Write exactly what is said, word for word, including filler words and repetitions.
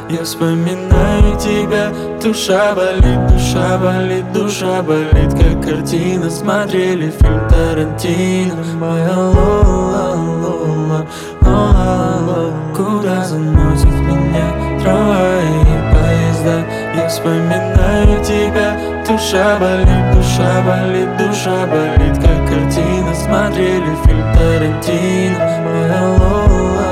Я вспоминаю тебя, душа болит, душа болит, душа болит. Как картина, смотрели фильм Тарантино. Моя Лола, Лола, Лола, Лола. Куда заносит меня трамваи и поезда? Я вспоминаю тебя, душа болит, душа болит, душа болит. Как картина, смотрели фильм Тарантино. Моя Лола.